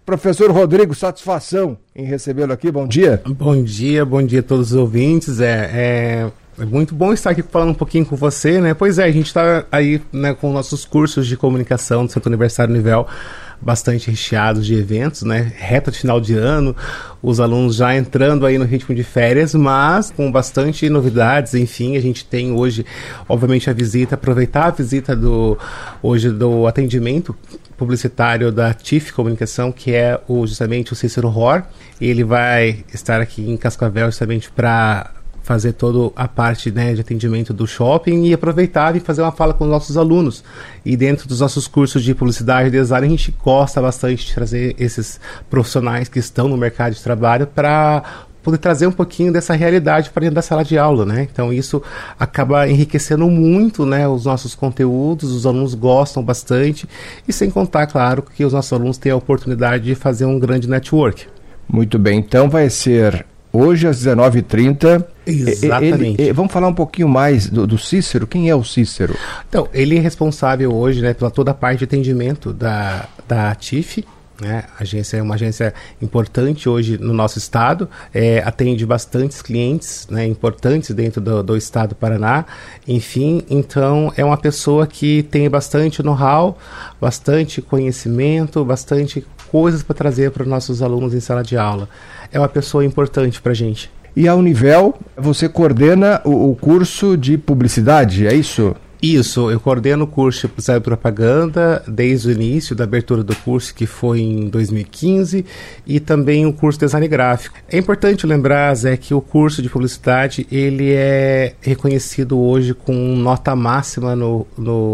Professor Rodrigo, satisfação em recebê-lo aqui, bom dia. Bom dia a todos os ouvintes, é muito bom estar aqui falando um pouquinho com você, né? Pois é, a gente está aí, né, com nossos cursos de comunicação do Centro Universitário Univel bastante recheados de eventos, né? Reta de final de ano, os alunos já entrando aí no ritmo de férias, mas com bastante novidades. Enfim, a gente tem hoje, obviamente, aproveitar a visita do atendimento publicitário da TIF Comunicação, que é justamente o Cícero Ror. Ele vai estar aqui em Cascavel justamente para fazer toda a parte, né, de atendimento do shopping e aproveitar e fazer uma fala com os nossos alunos. E dentro dos nossos cursos de publicidade e design, a gente gosta bastante de trazer esses profissionais que estão no mercado de trabalho para poder trazer um pouquinho dessa realidade para dentro da sala de aula, né? Então isso acaba enriquecendo muito, né, os nossos conteúdos, os alunos gostam bastante, e sem contar, claro, que os nossos alunos têm a oportunidade de fazer um grande network. Muito bem, então vai ser hoje às 19h30. Exatamente. Vamos falar um pouquinho mais do Cícero. Quem é o Cícero? Então, ele é responsável hoje, né, pela toda a parte de atendimento da TIF, né? A agência é uma agência importante hoje no nosso estado, atende bastantes clientes, né, importantes dentro do estado do Paraná. Enfim, então é uma pessoa que tem bastante know-how, bastante conhecimento, bastante coisas para trazer para os nossos alunos em sala de aula. É uma pessoa importante para a gente. E a Univel, você coordena o curso de publicidade, é isso? Isso, eu coordeno o curso de Publicidade e Propaganda desde o início da abertura do curso, que foi em 2015, e também o curso de Design Gráfico. É importante lembrar, Zé, que o curso de Publicidade ele é reconhecido hoje com nota máxima no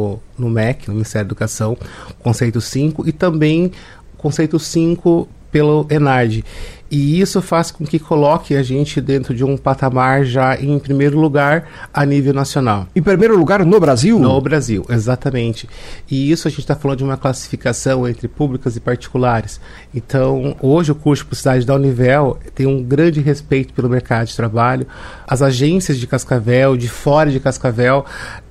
MEC, no Ministério da Educação, conceito 5, e também conceito 5 pelo ENAD. E isso faz com que coloque a gente dentro de um patamar já em primeiro lugar a nível nacional. Em primeiro lugar no Brasil? No Brasil, exatamente. E isso a gente está falando de uma classificação entre públicas e particulares. Então, hoje o curso de publicidade da Univel tem um grande respeito pelo mercado de trabalho. As agências de Cascavel, de fora de Cascavel,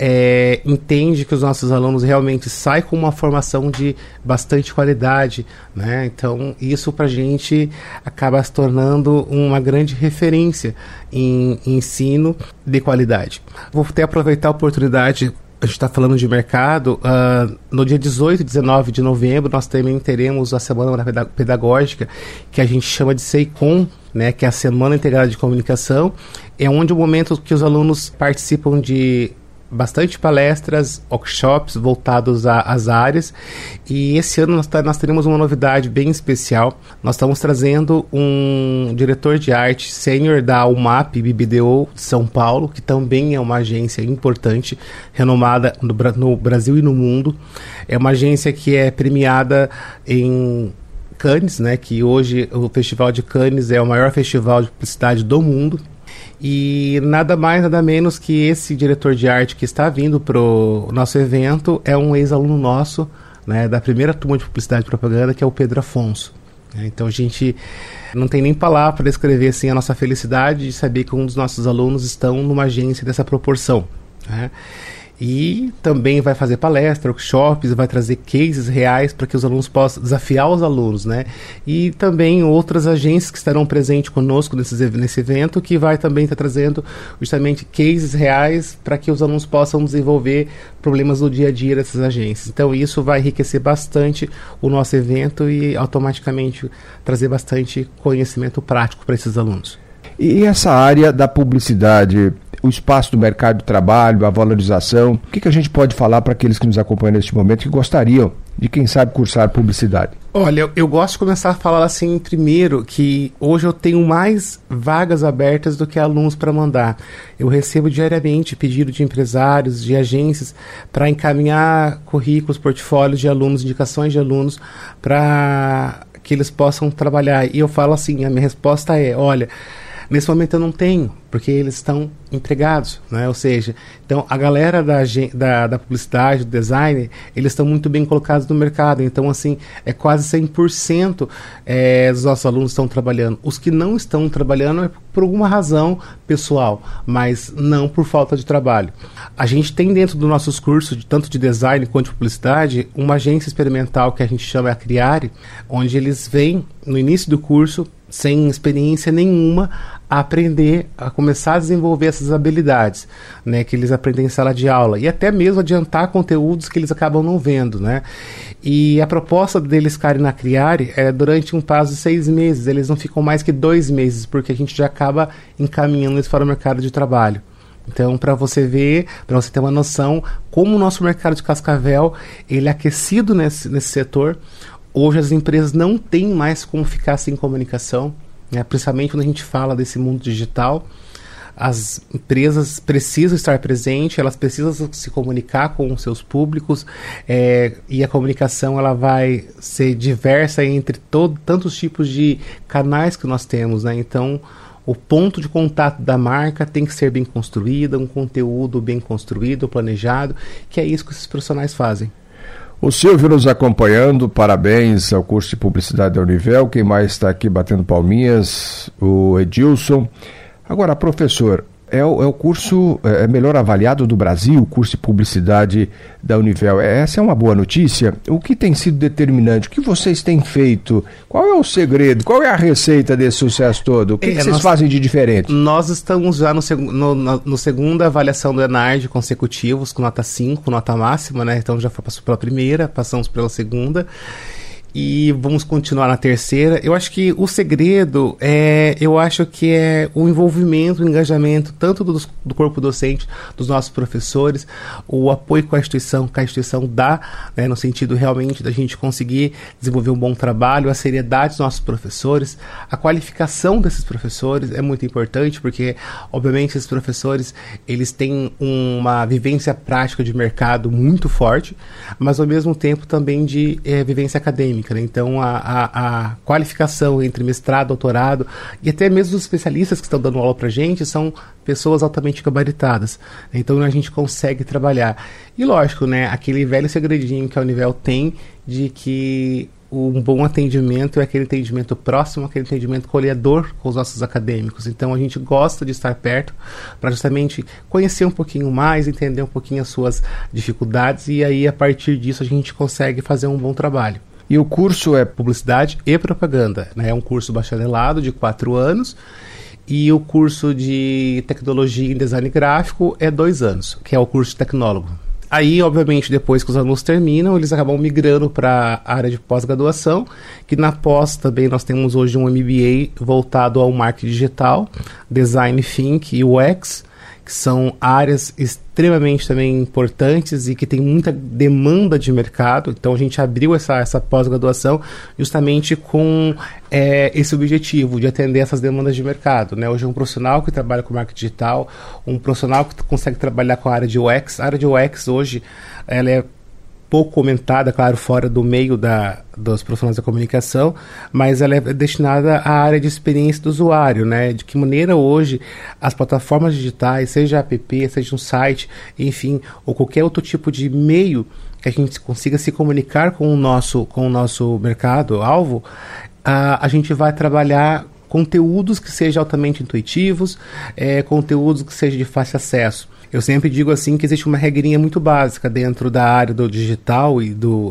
entendem que os nossos alunos realmente saem com uma formação de bastante qualidade, né? Então, isso para a gente acaba se tornando uma grande referência em ensino de qualidade. Vou até aproveitar a oportunidade, a gente está falando de mercado, no dia 18 e 19 de novembro nós também teremos a Semana Pedagógica, que a gente chama de SEICOM, né, que é a Semana Integrada de Comunicação. É onde o momento que os alunos participam de bastante palestras, workshops voltados às áreas, e esse ano nós teremos uma novidade bem especial. Nós estamos trazendo um diretor de arte sênior da UMAP BBDO de São Paulo, que também é uma agência importante, renomada no Brasil e no mundo. É uma agência que é premiada em Cannes, né, que hoje o Festival de Cannes é o maior festival de publicidade do mundo. E nada mais, nada menos que esse diretor de arte que está vindo para o nosso evento é um ex-aluno nosso, né, da primeira turma de Publicidade e Propaganda, que é o Pedro Afonso. Então a gente não tem nem palavra para descrever assim, a nossa felicidade de saber que um dos nossos alunos estão numa agência dessa proporção, né? E também vai fazer palestra, workshops, vai trazer cases reais para que os alunos possam desafiar os alunos, né? E também outras agências que estarão presentes conosco nesse evento, que vai também estar trazendo justamente cases reais para que os alunos possam desenvolver problemas do dia a dia dessas agências. Então isso vai enriquecer bastante o nosso evento e automaticamente trazer bastante conhecimento prático para esses alunos. E essa área da publicidade, o espaço do mercado de trabalho, a valorização, o que a gente pode falar para aqueles que nos acompanham neste momento que gostariam de, quem sabe, cursar publicidade? Olha, eu gosto de começar a falar assim, primeiro, que hoje eu tenho mais vagas abertas do que alunos para mandar. Eu recebo diariamente pedido de empresários, de agências, para encaminhar currículos, portfólios de alunos, indicações de alunos, para que eles possam trabalhar. E eu falo assim, a minha resposta é, olha, Nesse momento eu não tenho, porque eles estão empregados, né? Ou seja, então a galera da publicidade, do design, eles estão muito bem colocados no mercado. Então, assim, é quase 100% dos nossos alunos estão trabalhando. Os que não estão trabalhando é por alguma razão pessoal, mas não por falta de trabalho. A gente tem dentro dos nossos cursos, tanto de design quanto de publicidade, uma agência experimental que a gente chama a Criare, onde eles vêm no início do curso, sem experiência nenhuma, a aprender, a começar a desenvolver essas habilidades, né, que eles aprendem em sala de aula, e até mesmo adiantar conteúdos que eles acabam não vendo, né? E a proposta deles ficarem na Criare é durante um prazo de 6 meses, eles não ficam mais que 2 meses, porque a gente já acaba encaminhando eles para o mercado de trabalho. Então, para você ver, para você ter uma noção, como o nosso mercado de Cascavel, ele é aquecido nesse setor. Hoje as empresas não têm mais como ficar sem comunicação, né? Principalmente quando a gente fala desse mundo digital. As empresas precisam estar presentes, elas precisam se comunicar com os seus públicos, e a comunicação ela vai ser diversa entre tantos tipos de canais que nós temos, né? Então, o ponto de contato da marca tem que ser bem construído, um conteúdo bem construído, planejado, que é isso que esses profissionais fazem. O Silvio nos acompanhando, parabéns ao curso de publicidade da Univel. Quem mais está aqui batendo palminhas? O Edilson. Agora, professor, é o curso melhor avaliado do Brasil, o curso de publicidade da Univel. Essa é uma boa notícia. O que tem sido determinante? O que vocês têm feito? Qual é o segredo? Qual é a receita desse sucesso todo? O que vocês fazem de diferente? Nós estamos já no segunda avaliação do ENARD consecutivos, com nota 5, nota máxima, né? Então já passou pela primeira, passamos pela segunda. E vamos continuar na terceira. Eu acho que o segredo é o envolvimento, o engajamento, tanto do corpo docente, dos nossos professores, o apoio que a instituição dá, né, no sentido realmente da gente conseguir desenvolver um bom trabalho, a seriedade dos nossos professores, a qualificação desses professores é muito importante, porque, obviamente, esses professores, eles têm uma vivência prática de mercado muito forte, mas, ao mesmo tempo, também de vivência acadêmica. Então, a qualificação entre mestrado, doutorado e até mesmo os especialistas que estão dando aula para a gente são pessoas altamente gabaritadas. Então, a gente consegue trabalhar. E, lógico, né, aquele velho segredinho que a Univel tem de que um bom atendimento é aquele atendimento próximo, aquele atendimento colhedor com os nossos acadêmicos. Então, a gente gosta de estar perto para justamente conhecer um pouquinho mais, entender um pouquinho as suas dificuldades e aí, a partir disso, a gente consegue fazer um bom trabalho. E o curso é Publicidade e Propaganda, né? É um curso bacharelado de 4 anos e o curso de Tecnologia em Design Gráfico é 2 anos, que é o curso de tecnólogo. Aí, obviamente, depois que os alunos terminam, eles acabam migrando para a área de pós-graduação, que na pós também nós temos hoje um MBA voltado ao marketing digital, Design Think e UX, que são áreas extremamente também importantes e que tem muita demanda de mercado. Então a gente abriu essa pós-graduação justamente com esse objetivo de atender essas demandas de mercado, né? Hoje é um profissional que trabalha com marketing digital, um profissional que consegue trabalhar com a área de UX. A área de UX hoje ela é pouco comentada, claro, fora do meio dos profissionais da comunicação, mas ela é destinada à área de experiência do usuário, né? De que maneira hoje as plataformas digitais, seja app, seja um site, enfim, ou qualquer outro tipo de meio que a gente consiga se comunicar com o nosso mercado-alvo, a gente vai trabalhar conteúdos que sejam altamente intuitivos, conteúdos que sejam de fácil acesso. Eu sempre digo assim que existe uma regrinha muito básica dentro da área do digital e do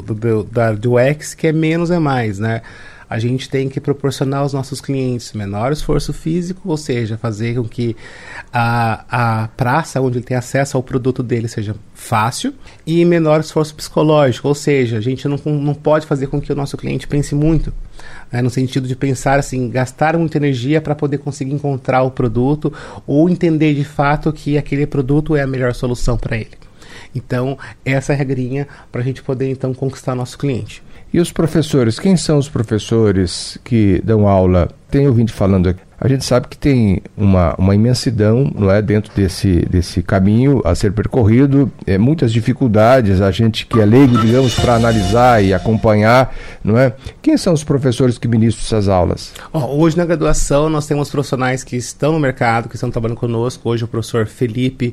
UX, que é menos é mais, né? A gente tem que proporcionar aos nossos clientes menor esforço físico, ou seja, fazer com que a praça onde ele tem acesso ao produto dele seja fácil, e menor esforço psicológico, ou seja, a gente não pode fazer com que o nosso cliente pense muito, né, no sentido de pensar assim, gastar muita energia para poder conseguir encontrar o produto ou entender de fato que aquele produto é a melhor solução para ele. Então, essa é a regrinha para a gente poder então conquistar nosso cliente. E os professores, quem são os professores que dão aula? tem ouvinte falando aqui. A gente sabe que tem uma imensidão, não é, dentro desse caminho a ser percorrido, muitas dificuldades, a gente que é leigo, digamos, para analisar e acompanhar, não é? Quem são os professores que ministram essas aulas? Hoje na graduação nós temos profissionais que estão no mercado, que estão trabalhando conosco. Hoje o professor Felipe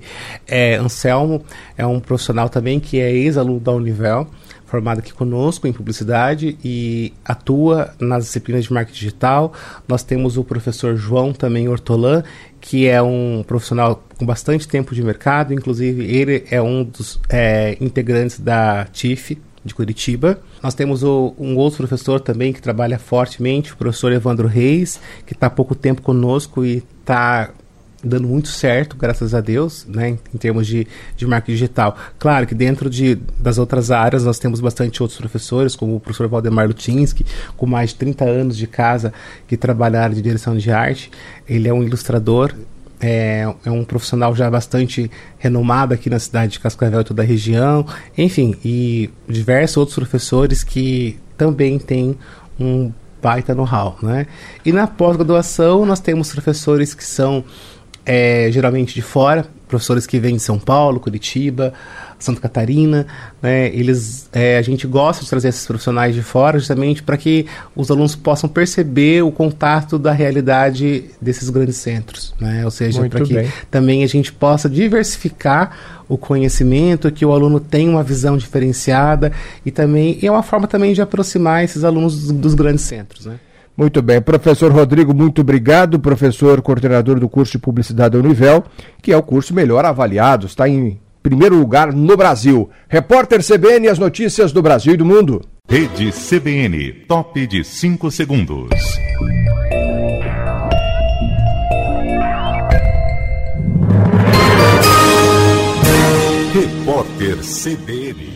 Anselmo é um profissional também que é ex-aluno da Univel, formado aqui conosco em publicidade e atua nas disciplinas de marketing digital. Nós temos o professor João também Hortolã, que é um profissional com bastante tempo de mercado, inclusive ele é um dos integrantes da TIF de Curitiba. Nós temos um outro professor também que trabalha fortemente, o professor Evandro Reis, que está há pouco tempo conosco e está dando muito certo, graças a Deus, né, em termos de marketing digital. Claro que dentro das outras áreas nós temos bastante outros professores, como o professor Valdemar Lutinski, com mais de 30 anos de casa, que trabalha na área de direção de arte. Ele é um ilustrador, é um profissional já bastante renomado aqui na cidade de Cascavel e toda a região, enfim, e diversos outros professores que também têm um baita know-how, né? E na pós-graduação nós temos professores que são geralmente de fora, professores que vêm de São Paulo, Curitiba, Santa Catarina, né? A gente gosta de trazer esses profissionais de fora justamente para que os alunos possam perceber o contato da realidade desses grandes centros, né? Ou seja, para que também a gente possa diversificar o conhecimento, que o aluno tenha uma visão diferenciada e também é uma forma também de aproximar esses alunos dos grandes centros, né? Muito bem. Professor Rodrigo, muito obrigado. Professor coordenador do curso de Publicidade da Univel, que é o curso melhor avaliado, está em primeiro lugar no Brasil. Repórter CBN, as notícias do Brasil e do mundo. Rede CBN, top de 5 segundos. Repórter CBN.